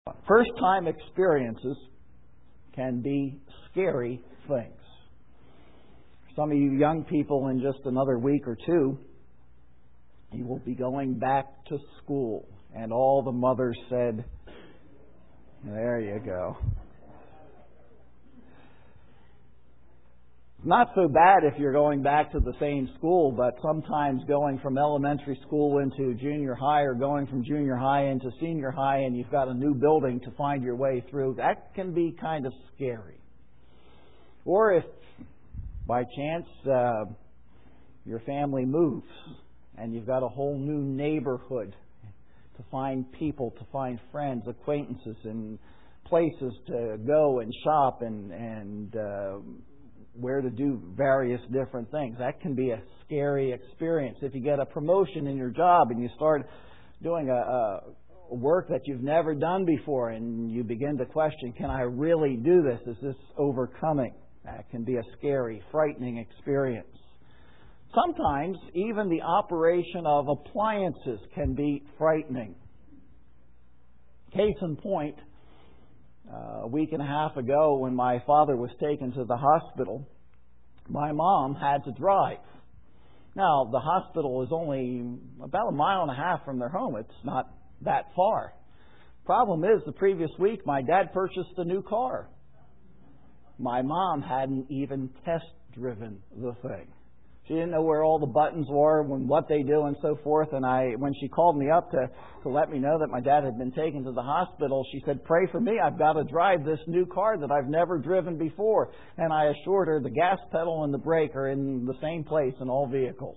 First-time experiences can be scary things. Some of you young people, in just another week or two, you will be going back to school. And all the mothers said, there you go. Not so bad if you're going back to the same school, but sometimes going from elementary school into junior high or going from junior high into senior high and you've got a new building to find your way through, that can be kind of scary. Or if by chance your family moves and you've got a whole new neighborhood to find people, to find friends, acquaintances, and places to go and shop and where to do various different things. That can be a scary experience. If you get a promotion in your job and you start doing a work that you've never done before and you begin to question, can I really do this? Is this overcoming? That can be a scary, frightening experience. Sometimes even the operation of appliances can be frightening. Case in point, a week and a half ago, when my father was taken to the hospital, my mom had to drive. Now, the hospital is only about a mile and a half from their home. It's not that far. Problem is, the previous week, my dad purchased a new car. My mom hadn't even test-driven the thing. She didn't know where all the buttons were, what they do, and so forth. And when she called me up to let me know that my dad had been taken to the hospital, she said, "Pray for me. I've got to drive this new car that I've never driven before." And I assured her the gas pedal and the brake are in the same place in all vehicles.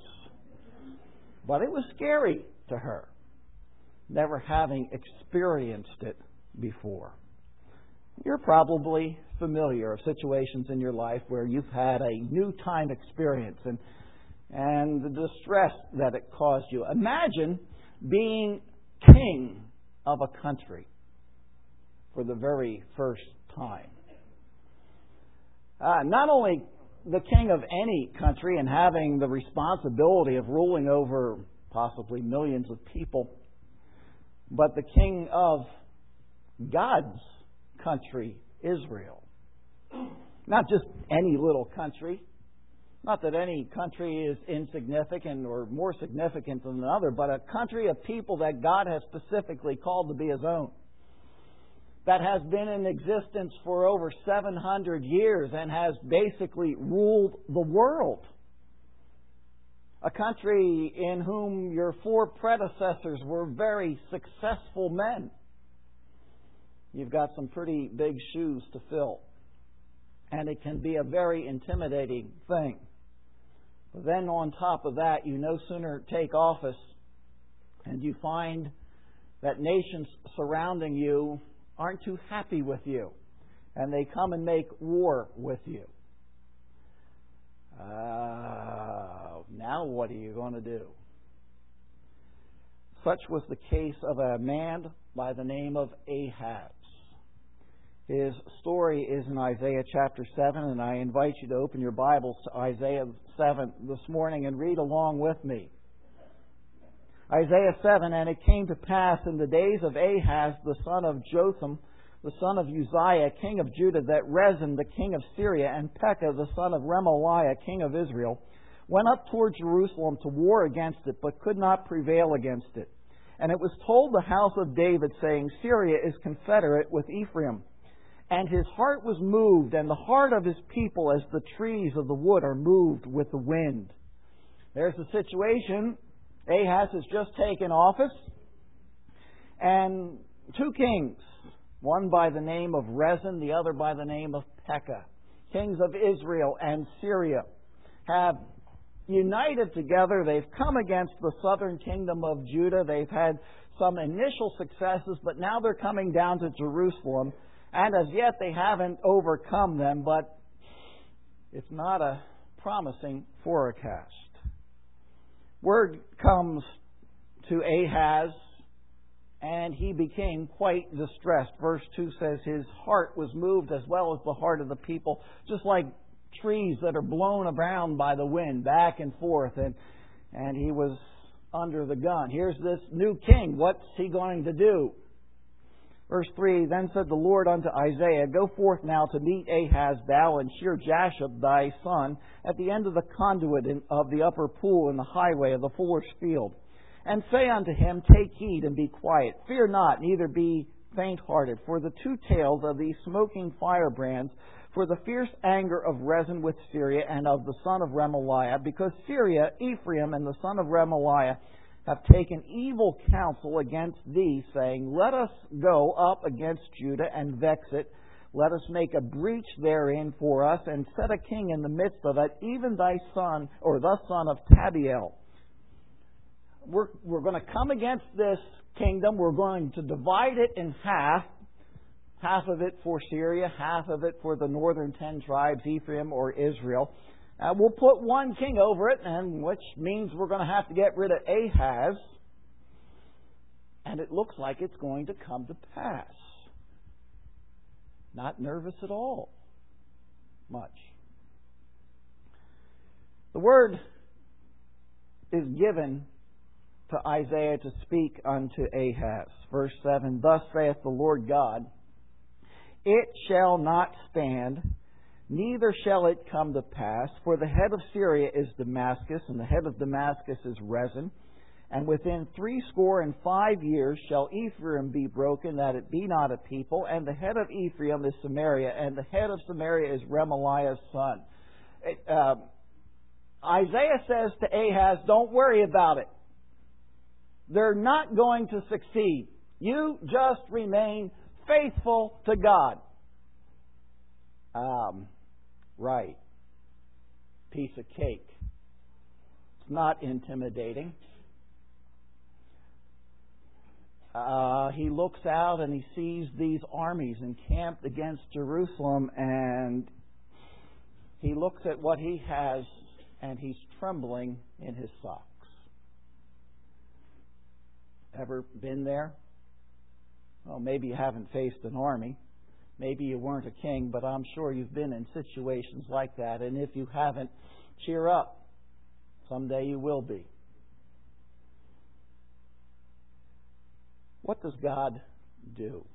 But it was scary to her, never having experienced it before. You're probably familiar of situations in your life where you've had a new time experience and the distress that it caused you. Imagine being king of a country for the very first time. Not only the king of any country and having the responsibility of ruling over possibly millions of people, but the king of God's country, Israel. Not just any little country. Not that any country is insignificant or more significant than another, but a country of people that God has specifically called to be His own. That has been in existence for over 700 years and has basically ruled the world. A country in whom your four predecessors were very successful men. You've got some pretty big shoes to fill. And it can be a very intimidating thing. But then on top of that, you no sooner take office and you find that nations surrounding you aren't too happy with you. And they come and make war with you. Now what are you going to do? Such was the case of a man by the name of Ahaz. His story is in Isaiah chapter 7, and I invite you to open your Bibles to Isaiah 7 this morning and read along with me. Isaiah 7, "And it came to pass in the days of Ahaz, the son of Jotham, the son of Uzziah, king of Judah, that Rezin, the king of Syria, and Pekah, the son of Remaliah, king of Israel, went up toward Jerusalem to war against it, but could not prevail against it. And it was told the house of David, saying, Syria is confederate with Ephraim. And his heart was moved, and the heart of his people as the trees of the wood are moved with the wind." There's the situation. Ahaz has just taken office. And two kings, one by the name of Rezin, the other by the name of Pekah, kings of Israel and Syria, have united together. They've come against the southern kingdom of Judah. They've had some initial successes, but now they're coming down to Jerusalem. And as yet they haven't overcome them, but it's not a promising forecast. Word comes to Ahaz, and he became quite distressed. Verse 2 says his heart was moved as well as the heart of the people, just like trees that are blown around by the wind back and forth, and he was under the gun. Here's this new king. What's he going to do? Verse 3, Then said the Lord unto Isaiah, Go forth now to meet Ahaz, thou and Shear-Jashub thy son, at the end of the conduit of the upper pool in the highway of the fuller's field. And say unto him, Take heed and be quiet. Fear not, neither be faint-hearted. For the two tails of these smoking firebrands, for the fierce anger of Rezin with Syria and of the son of Remaliah, because Syria, Ephraim, and the son of Remaliah have taken evil counsel against thee, saying, Let us go up against Judah and vex it. Let us make a breach therein for us, and set a king in the midst of it, even thy son, or the son of Tabiel. We're going to come against this kingdom. We're going to divide it in half. Half of it for Syria, half of it for the northern 10 tribes, Ephraim or Israel. We'll put one king over it, and which means we're going to have to get rid of Ahaz. And it looks like it's going to come to pass. Not nervous at all. Much. The word is given to Isaiah to speak unto Ahaz. Verse 7, Thus saith the Lord God, It shall not stand, neither shall it come to pass, for the head of Syria is Damascus, and the head of Damascus is Rezin. And within 65 years shall Ephraim be broken, that it be not a people, and the head of Ephraim is Samaria, and the head of Samaria is Remaliah's son. Isaiah says to Ahaz, don't worry about it. They're not going to succeed. You just remain faithful to God. Right. Piece of cake. It's not intimidating. He looks out and he sees these armies encamped against Jerusalem, and he looks at what he has and he's trembling in his socks. Ever been there? Well, maybe you haven't faced an army. Maybe you weren't a king, but I'm sure you've been in situations like that. And if you haven't, cheer up. Someday you will be. What does God do?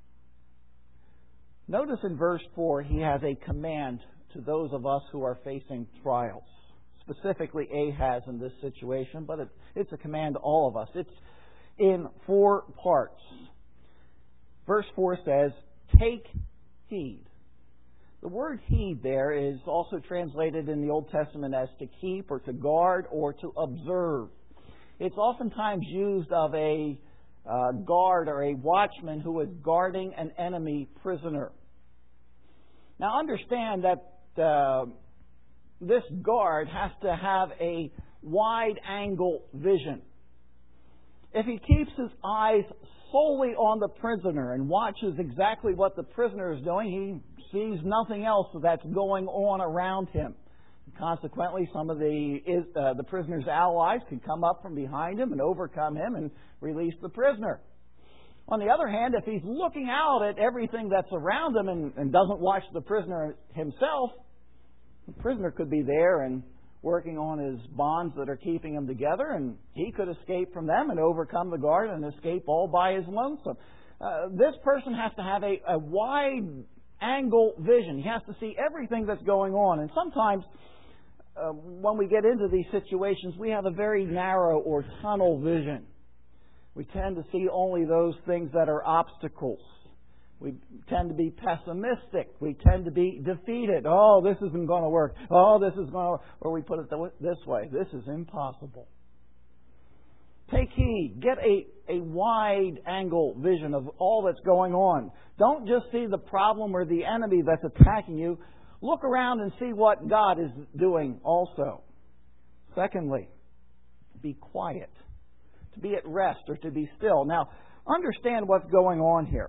Notice in verse 4, He has a command to those of us who are facing trials. Specifically Ahaz in this situation, but it's a command to all of us. It's in 4 parts. Verse 4 says, Take heed. The word heed there is also translated in the Old Testament as to keep or to guard or to observe. It's oftentimes used of a guard or a watchman who is guarding an enemy prisoner. Now understand that this guard has to have a wide angle vision. If he keeps his eyes solely on the prisoner and watches exactly what the prisoner is doing, he sees nothing else that's going on around him. Consequently, some of the prisoner's allies could come up from behind him and overcome him and release the prisoner. On the other hand, if he's looking out at everything that's around him and doesn't watch the prisoner himself, the prisoner could be there and working on his bonds that are keeping him together, and he could escape from them and overcome the guard and escape all by his lonesome. This person has to have a wide angle vision. He has to see everything that's going on. And sometimes when we get into these situations, we have a very narrow or tunnel vision. We tend to see only those things that are obstacles. We tend to be pessimistic. We tend to be defeated. Oh, this isn't going to work. Oh, this is going to... Or we put it this way. This is impossible. Take heed. Get a wide angle vision of all that's going on. Don't just see the problem or the enemy that's attacking you. Look around and see what God is doing also. Secondly, be quiet. To be at rest or to be still. Now, understand what's going on here.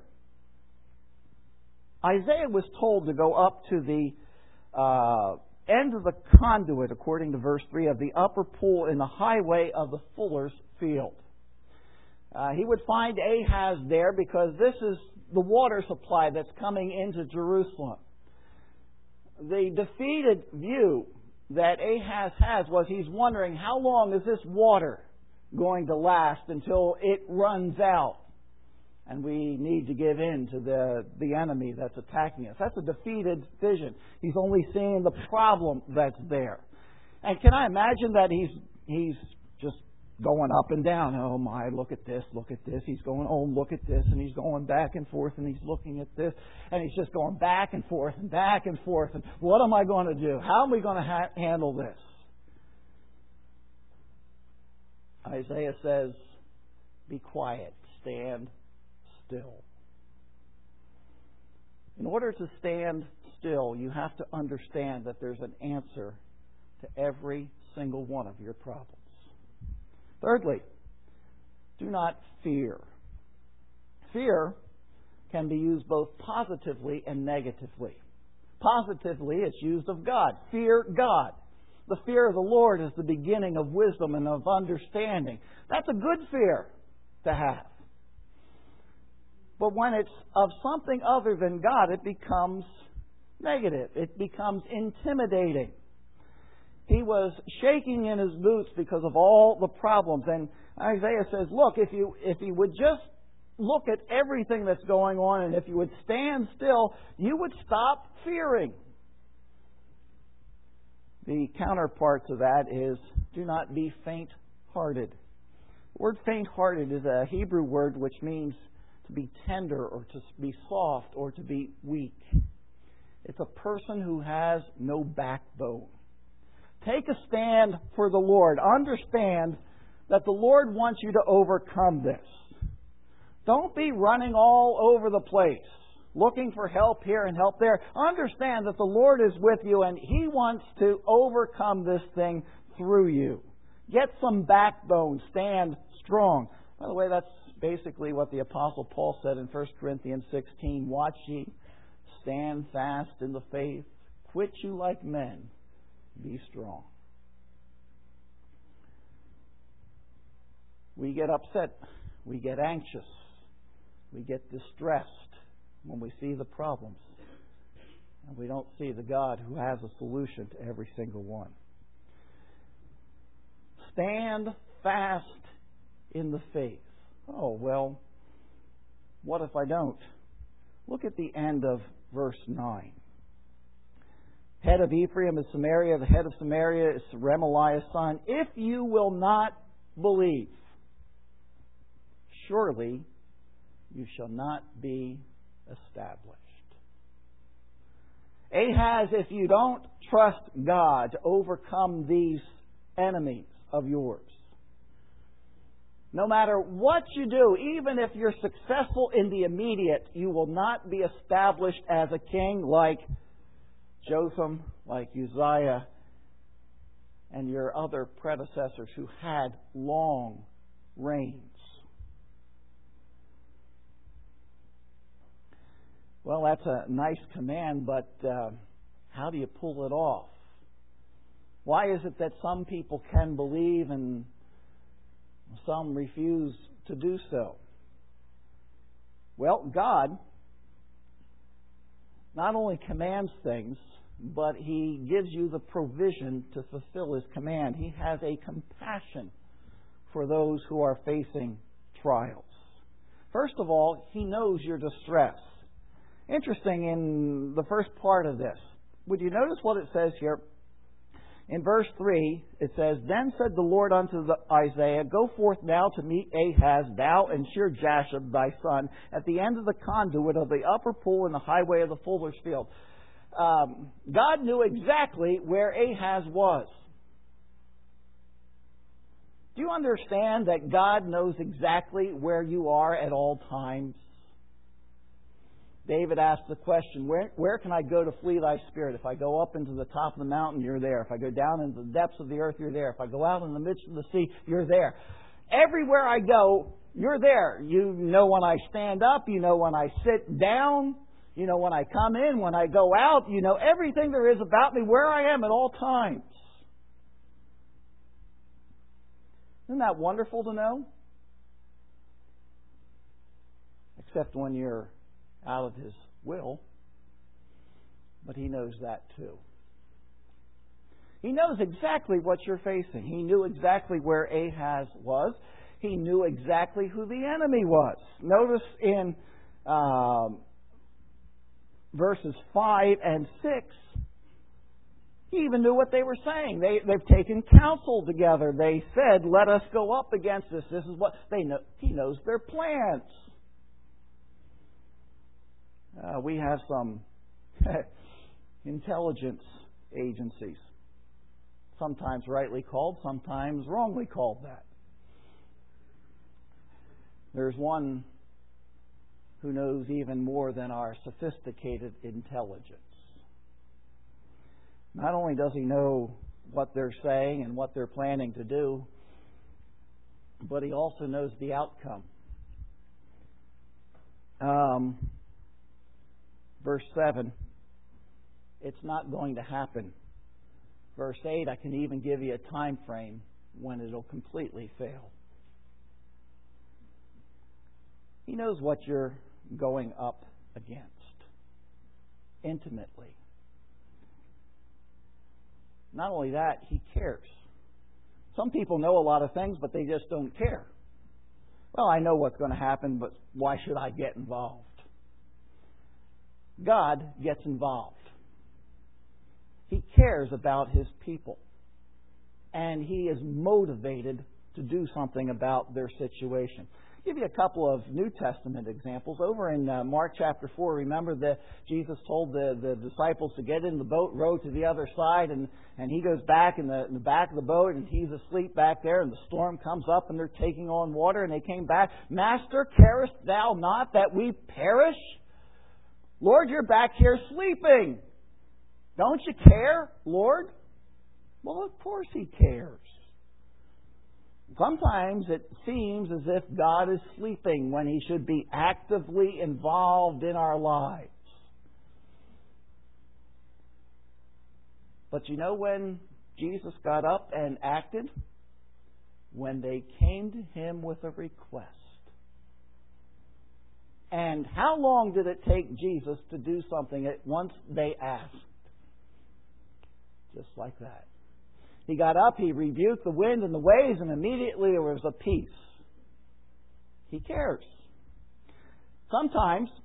Isaiah was told to go up to the end of the conduit, according to verse 3, of the upper pool in the highway of the fuller's field. He would find Ahaz there because this is the water supply that's coming into Jerusalem. The defeated view that Ahaz has was he's wondering, how long is this water going to last until it runs out? and we need to give in to the enemy that's attacking us. That's a defeated vision. He's only seeing the problem that's there. And can I imagine that he's just going up and down? Oh my, look at this, look at this. He's going, oh, look at this. And he's going back and forth, and he's looking at this. And he's just going back and forth and back and forth. And what am I going to do? How am we going to handle this? Isaiah says, be quiet, stand still. In order to stand still, you have to understand that there's an answer to every single one of your problems. Thirdly, do not fear. Fear can be used both positively and negatively. Positively, it's used of God. Fear God. The fear of the Lord is the beginning of wisdom and of understanding. That's a good fear to have. But when it's of something other than God, it becomes negative. It becomes intimidating. He was shaking in his boots because of all the problems. And Isaiah says, look, if you would just look at everything that's going on, and if you would stand still, you would stop fearing. The counterpart to that is, do not be faint-hearted. The word faint-hearted is a Hebrew word which means to be tender or to be soft or to be weak. It's a person who has no backbone. Take a stand for the Lord. Understand that the Lord wants you to overcome this. Don't be running all over the place, looking for help here and help there. Understand that the Lord is with you and He wants to overcome this thing through you. Get some backbone. Stand strong. By the way, that's basically what the Apostle Paul said in 1 Corinthians 16. Watch ye, stand fast in the faith, quit you like men, be strong. We get upset, we get anxious, we get distressed when we see the problems, and we don't see the God who has a solution to every single one. Stand fast in the faith. Oh, well, what if I don't? Look at the end of verse 9. Head of Ephraim is Samaria, the head of Samaria is Remaliah's son. If you will not believe, surely you shall not be established. Ahaz, if you don't trust God to overcome these enemies of yours, no matter what you do, even if you're successful in the immediate, you will not be established as a king like Jotham, like Uzziah, and your other predecessors who had long reigns. Well, that's a nice command, but how do you pull it off? Why is it that some people can believe and some refuse to do so? Well, God not only commands things, but He gives you the provision to fulfill His command. He has a compassion for those who are facing trials. First of all, He knows your distress. Interesting, in the first part of this, would you notice what it says here? In verse 3, it says, Then said the Lord unto Isaiah, Go forth now to meet Ahaz, thou and Shear-Jashub thy son, at the end of the conduit of the upper pool in the highway of the fuller's field. God knew exactly where Ahaz was. Do you understand that God knows exactly where you are at all times? David asked the question, where can I go to flee thy spirit? If I go up into the top of the mountain, you're there. If I go down into the depths of the earth, you're there. If I go out in the midst of the sea, you're there. Everywhere I go, you're there. You know when I stand up. You know when I sit down. You know when I come in, when I go out. You know everything there is about me, where I am at all times. Isn't that wonderful to know? Except when you're out of His will. But He knows that too. He knows exactly what you're facing. He knew exactly where Ahaz was. He knew exactly who the enemy was. Notice in verses 5 and 6, he even knew what they were saying. They've taken counsel together. They said, let us go up against this. This is what they know. He knows their plans. We have some intelligence agencies, sometimes rightly called, sometimes wrongly called that. There's one who knows even more than our sophisticated intelligence. Not only does he know what they're saying and what they're planning to do, but he also knows the outcome. Verse 7, it's not going to happen. Verse 8, I can even give you a time frame when it'll completely fail. He knows what you're going up against intimately. Not only that, he cares. Some people know a lot of things, but they just don't care. Well, I know what's going to happen, but why should I get involved? God gets involved. He cares about His people. And He is motivated to do something about their situation. I'll give you a couple of New Testament examples. Over in Mark chapter 4, remember that Jesus told the disciples to get in the boat, row to the other side, and He goes back in the back of the boat, and He's asleep back there, and the storm comes up, and they're taking on water, and they came back. Master, carest thou not that we perish? Lord, you're back here sleeping. Don't you care, Lord? Well, of course He cares. Sometimes it seems as if God is sleeping when He should be actively involved in our lives. But you know when Jesus got up and acted? When they came to Him with a request. And how long did it take Jesus to do something once they asked? Just like that. He got up, He rebuked the wind and the waves, and immediately there was a peace. He cares. Sometimes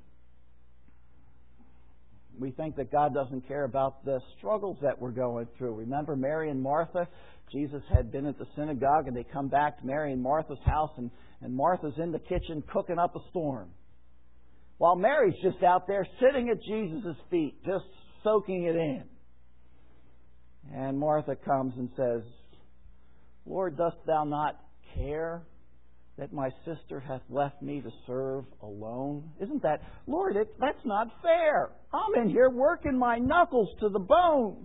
we think that God doesn't care about the struggles that we're going through. Remember Mary and Martha? Jesus had been at the synagogue, and they come back to Mary and Martha's house, and Martha's in the kitchen cooking up a storm, while Mary's just out there sitting at Jesus' feet, just soaking it in. And Martha comes and says, Lord, dost thou not care that my sister hath left me to serve alone? Isn't that, Lord, that's not fair. I'm in here working my knuckles to the bone.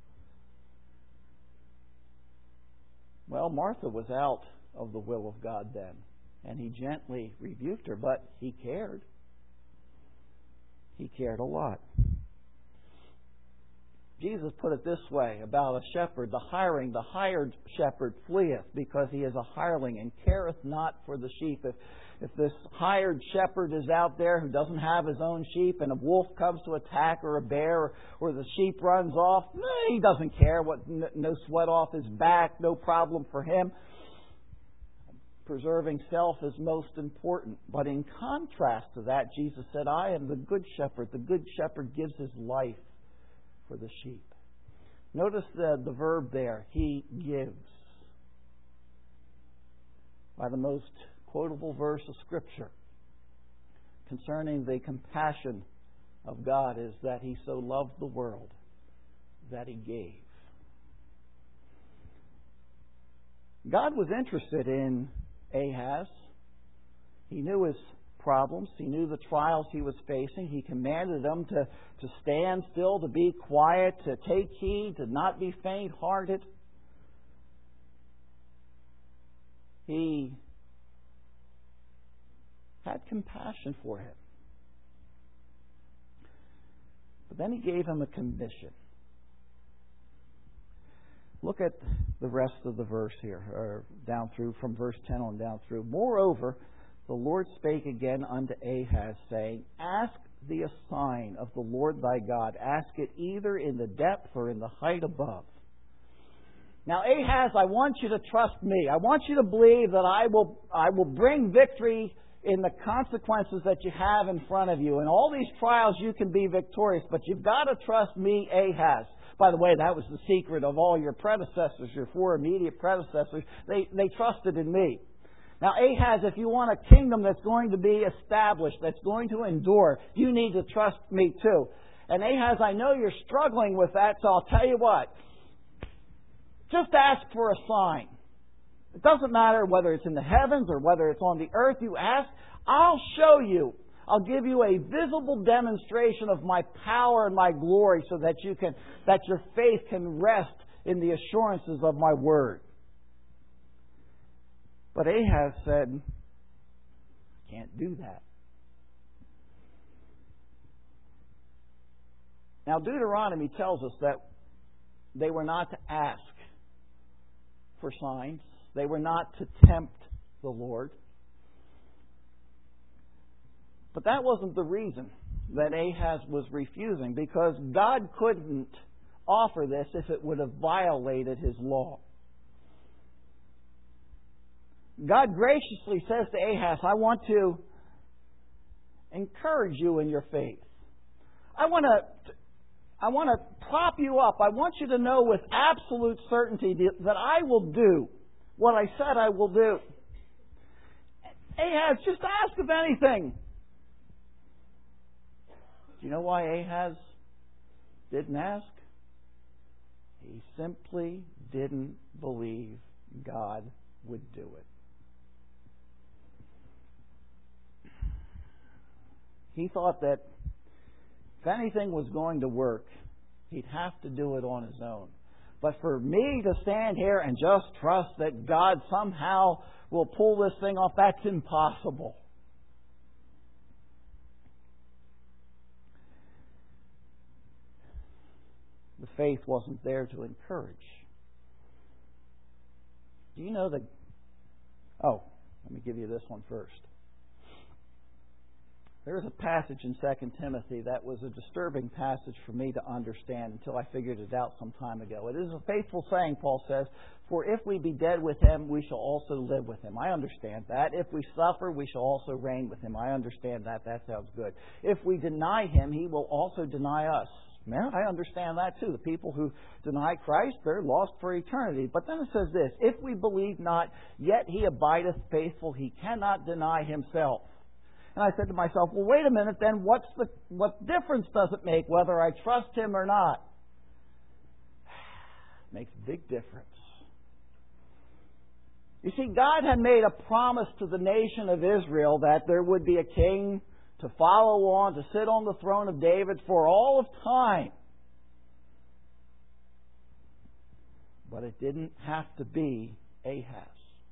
Well, Martha was out of the will of God then, and He gently rebuked her, but He cared. He cared a lot. Jesus put it this way about a shepherd, the hired shepherd fleeth, because he is a hireling and careth not for the sheep. If this hired shepherd is out there who doesn't have his own sheep, and a wolf comes to attack, or a bear, or the sheep runs off, he doesn't care. No sweat off his back, no problem for him. Preserving self is most important. But in contrast to that, Jesus said, I am the good shepherd. The good shepherd gives his life for the sheep. Notice the verb there, He gives. By the most quotable verse of Scripture concerning the compassion of God is that He so loved the world that He gave. God was interested in Ahaz. He knew his problems. He knew the trials he was facing. He commanded them to stand still, to be quiet, to take heed, to not be faint-hearted. He had compassion for him. But then He gave him a commission. Look at the rest of the verse here, or down through, from verse 10 on down through. Moreover, the Lord spake again unto Ahaz, saying, Ask thee a sign of the Lord thy God. Ask it either in the depth or in the height above. Now, Ahaz, I want you to trust me. I want you to believe that I will bring victory in the consequences that you have in front of you. In all these trials, you can be victorious, but you've got to trust me, Ahaz. By the way, that was the secret of all your predecessors, your four immediate predecessors. They trusted in me. Now, Ahaz, if you want a kingdom that's going to be established, that's going to endure, you need to trust me too. And Ahaz, I know you're struggling with that, so I'll tell you what. Just ask for a sign. It doesn't matter whether it's in the heavens or whether it's on the earth. You ask, I'll show you. I'll give you a visible demonstration of my power and my glory so that your faith can rest in the assurances of my word. But Ahaz said, I can't do that. Now, Deuteronomy tells us that they were not to ask for signs. They were not to tempt the Lord. But that wasn't the reason that Ahaz was refusing, because God couldn't offer this if it would have violated His law. God graciously says to Ahaz, I want to encourage you in your faith. I want to prop you up. I want you to know with absolute certainty that I will do what I said I will do. Ahaz, just ask of anything. Do you know why Ahaz didn't ask? He simply didn't believe God would do it. He thought that if anything was going to work, he'd have to do it on his own. But for me to stand here and just trust that God somehow will pull this thing off, that's impossible. The faith wasn't there to encourage. Do you know that... Oh, let me give you this one first. There is a passage in 2 Timothy that was a disturbing passage for me to understand until I figured it out some time ago. It is a faithful saying, Paul says, for if we be dead with Him, we shall also live with Him. I understand that. If we suffer, we shall also reign with Him. I understand that. That sounds good. If we deny Him, He will also deny us. Man, I understand that too. The people who deny Christ, they're lost for eternity. But then it says this, if we believe not, yet He abideth faithful. He cannot deny Himself. And I said to myself, well, wait a minute, then what difference does it make whether I trust Him or not? It makes a big difference. You see, God had made a promise to the nation of Israel that there would be a king to follow on, to sit on the throne of David for all of time. But it didn't have to be Ahaz.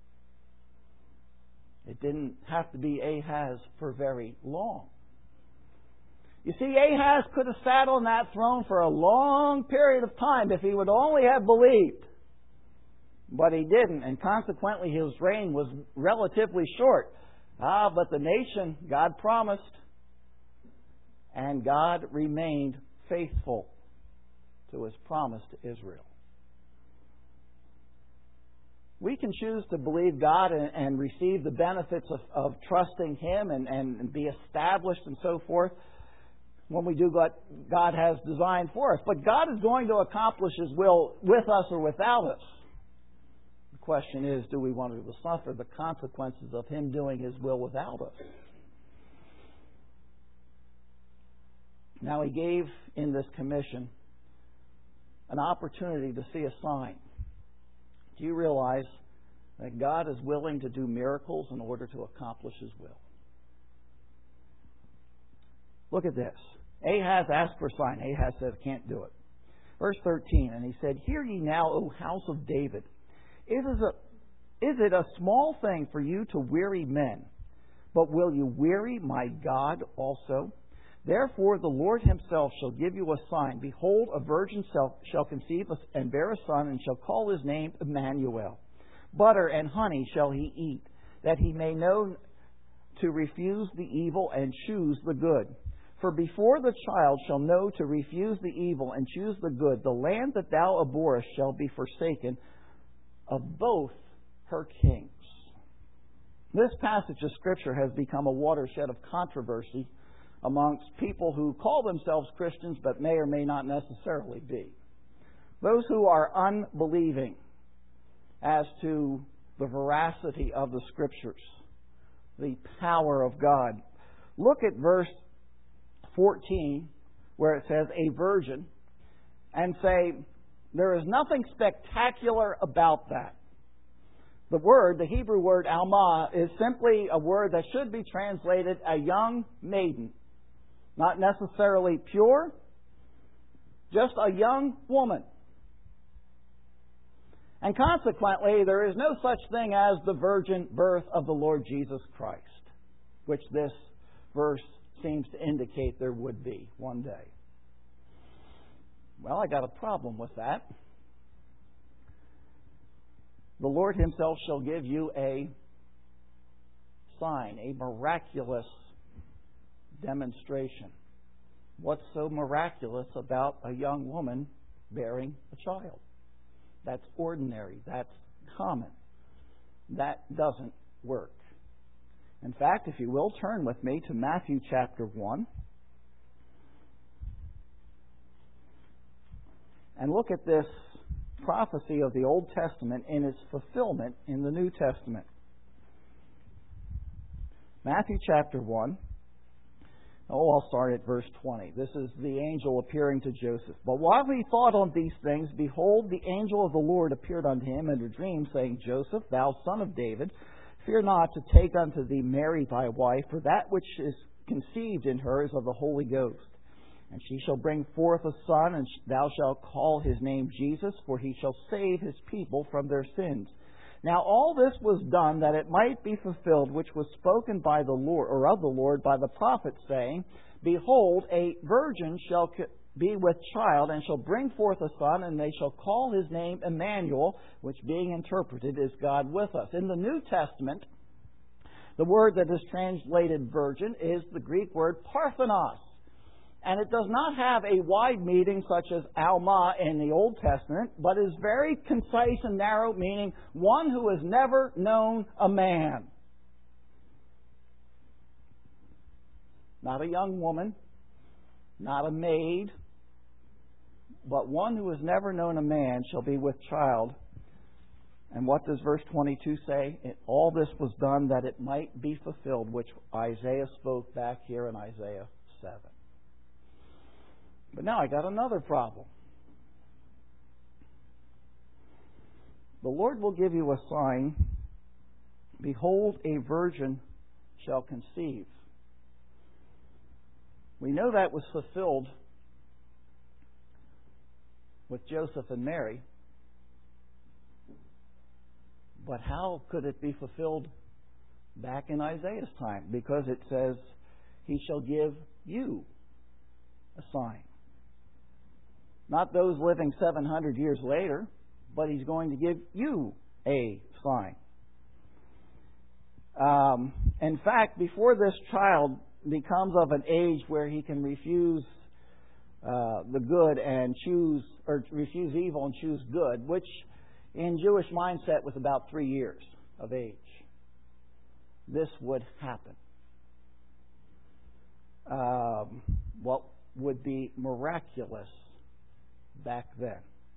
It didn't have to be Ahaz for very long. You see, Ahaz could have sat on that throne for a long period of time if he would only have believed. But he didn't, and consequently his reign was relatively short. But the nation, God promised, and God remained faithful to His promise to Israel. We can choose to believe God and receive the benefits of trusting Him and be established and so forth when we do what God has designed for us. But God is going to accomplish His will with us or without us. The question is, do we want to suffer the consequences of Him doing His will without us? Now, He gave in this commission an opportunity to see a sign. Do you realize that God is willing to do miracles in order to accomplish His will? Look at this. Ahaz asked for a sign. Ahaz said, I can't do it. Verse 13, and he said, hear ye now, O house of David. Is it a small thing for you to weary men? But will you weary my God also? Therefore the Lord Himself shall give you a sign. Behold, a virgin shall conceive and bear a son, and shall call his name Emmanuel. Butter and honey shall he eat, that he may know to refuse the evil and choose the good. For before the child shall know to refuse the evil and choose the good, the land that thou abhorrest shall be forsaken of both her kings. This passage of Scripture has become a watershed of controversy amongst people who call themselves Christians but may or may not necessarily be. Those who are unbelieving as to the veracity of the Scriptures, the power of God. Look at verse 14 where it says, a virgin, and say, there is nothing spectacular about that. The word, the Hebrew word alma, is simply a word that should be translated a young maiden. Not necessarily pure, just a young woman. And consequently, there is no such thing as the virgin birth of the Lord Jesus Christ, which this verse seems to indicate there would be one day. Well, I got a problem with that. The Lord Himself shall give you a sign, a miraculous demonstration. What's so miraculous about a young woman bearing a child? That's ordinary. That's common. That doesn't work. In fact, if you will, turn with me to Matthew chapter 1. And look at this prophecy of the Old Testament in its fulfillment in the New Testament. Matthew chapter 1. I'll start at verse 20. This is the angel appearing to Joseph. But while he thought on these things, behold, the angel of the Lord appeared unto him in a dream, saying, Joseph, thou son of David, fear not to take unto thee Mary thy wife, for that which is conceived in her is of the Holy Ghost. And she shall bring forth a son, and thou shalt call his name Jesus, for he shall save his people from their sins. Now all this was done that it might be fulfilled, which was spoken by the Lord, or of the Lord, by the prophet, saying, Behold, a virgin shall be with child, and shall bring forth a son, and they shall call his name Emmanuel, which being interpreted is God with us. In the New Testament, the word that is translated virgin is the Greek word parthenos. And it does not have a wide meaning such as alma in the Old Testament, but is very concise and narrow, meaning one who has never known a man. Not a young woman, not a maid, but one who has never known a man shall be with child. And what does verse 22 say? All this was done that it might be fulfilled, which Isaiah spoke back here in Isaiah 7. But now I got another problem. The Lord will give you a sign. Behold, a virgin shall conceive. We know that was fulfilled with Joseph and Mary. But how could it be fulfilled back in Isaiah's time? Because it says, He shall give you a sign. Not those living 700 years later, but He's going to give you a sign. In fact, before this child becomes of an age where he can refuse the good and choose, or refuse evil and choose good, which in Jewish mindset was about 3 years of age, this would happen. What would be miraculous back then?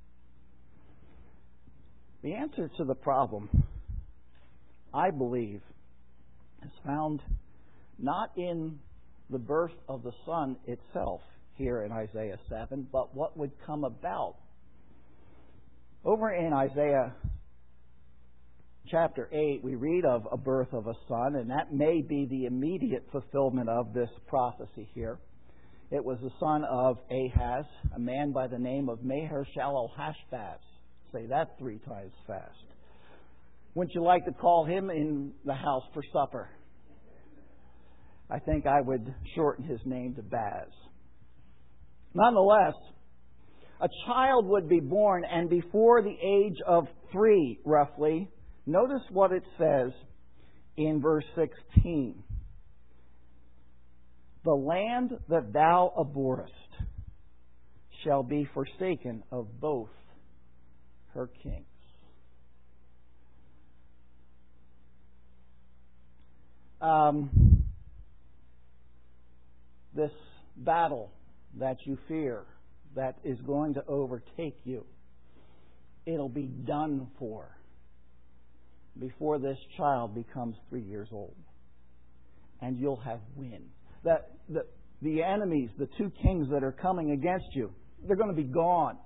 The answer to the problem, I believe, is found not in the birth of the Son itself here in Isaiah 7, but what would come about. Over in Isaiah chapter 8, we read of a birth of a son, and that may be the immediate fulfillment of this prophecy here. It was the son of Ahaz, a man by the name of Maher-shalal-hash-baz. Say that 3 times fast. Wouldn't you like to call him in the house for supper? I think I would shorten his name to Baz. Nonetheless, a child would be born, and before the age of 3, roughly, notice what it says in verse 16. The land that thou abhorrest shall be forsaken of both her kings. this battle that you fear that is going to overtake you, it'll be done for before this child becomes 3 years old. And you'll have win. The enemies, the two kings that are coming against you, they're going to be gone.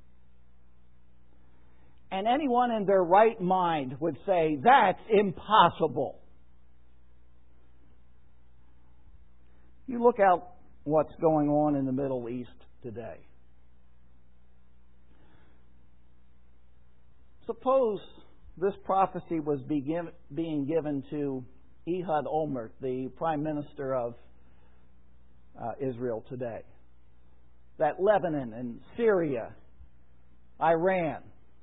And anyone in their right mind would say, that's impossible. You look out what's going on in the Middle East today. Suppose this prophecy was being given to Ehud Olmert, the Prime Minister of Israel today. That Lebanon and Syria, Iran,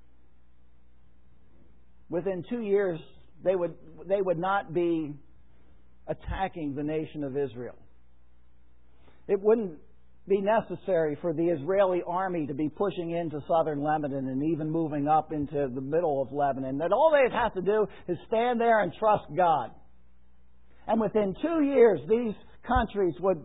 within 2 years they would not be attacking the nation of Israel. It wouldn't be necessary for the Israeli army to be pushing into southern Lebanon and even moving up into the middle of Lebanon. That all they'd have to do is stand there and trust God. And within 2 years, these countries would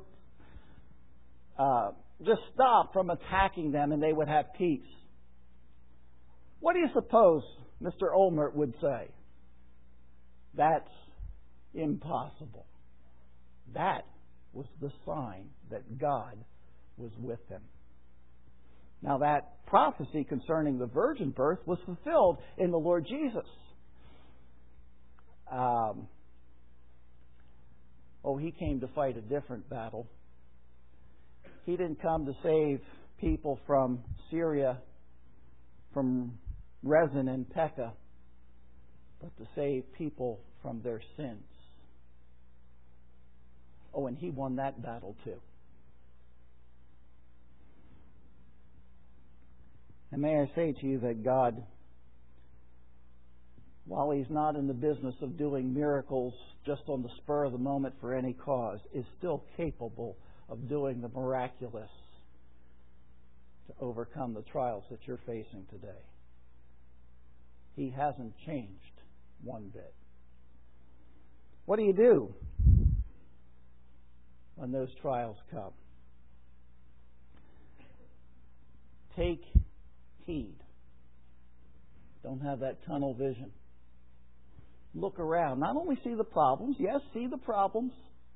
just stop from attacking them and they would have peace. What do you suppose Mr. Olmert would say? That's impossible. That was the sign that God was with him. Now that prophecy concerning the virgin birth was fulfilled in the Lord Jesus. He came to fight a different battle. He didn't come to save people from Syria, from Rezin and Pekah, but to save people from their sins. And he won that battle too. And may I say to you that God, while He's not in the business of doing miracles just on the spur of the moment for any cause, is still capable of doing the miraculous to overcome the trials that you're facing today. He hasn't changed one bit. What do you do when those trials come? Take heed. Don't have that tunnel vision. Look around. Not only see the problems, yes, see the problems,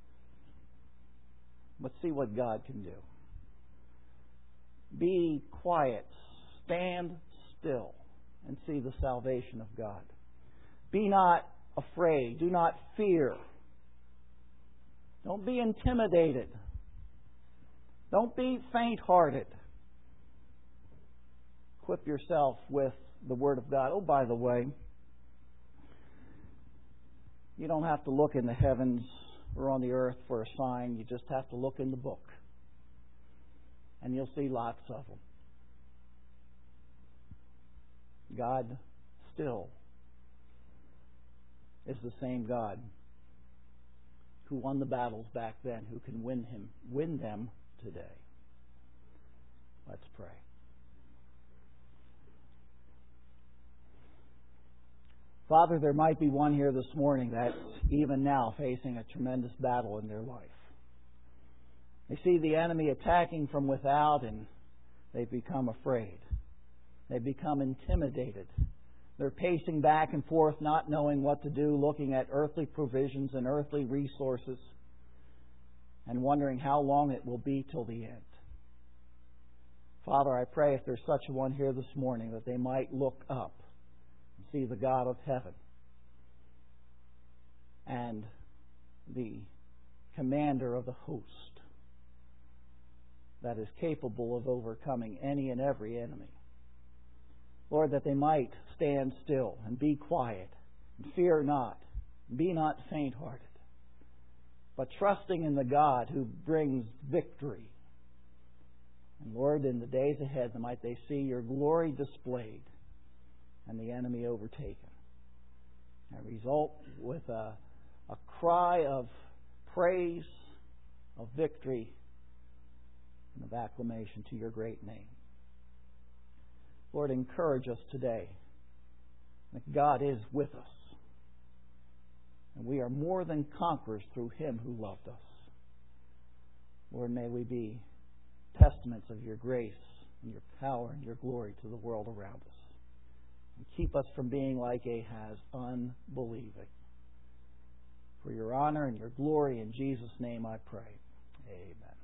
but see what God can do. Be quiet. Stand still and see the salvation of God. Be not afraid. Do not fear. Don't be intimidated. Don't be faint-hearted. Equip yourself with the Word of God. Oh, by the way, you don't have to look in the heavens or on the earth for a sign. You just have to look in the book. And you'll see lots of them. God still is the same God who won the battles back then, who can win them today. Let's pray. Father, there might be one here this morning that's even now facing a tremendous battle in their life. They see the enemy attacking from without and they become afraid. They become intimidated. They're pacing back and forth, not knowing what to do, looking at earthly provisions and earthly resources and wondering how long it will be till the end. Father, I pray if there's such a one here this morning that they might look up and see the God of heaven and the commander of the host that is capable of overcoming any and every enemy. Lord, that they might stand still and be quiet and fear not, be not faint-hearted, but trusting in the God who brings victory. And Lord, in the days ahead, might they see your glory displayed and the enemy overtaken. And result with a cry of praise, of victory, and of acclamation to your great name. Lord, encourage us today that God is with us. And we are more than conquerors through Him who loved us. Lord, may we be testaments of your grace and your power and your glory to the world around us. And keep us from being like Ahaz, unbelieving. For your honor and your glory, in Jesus' name I pray. Amen.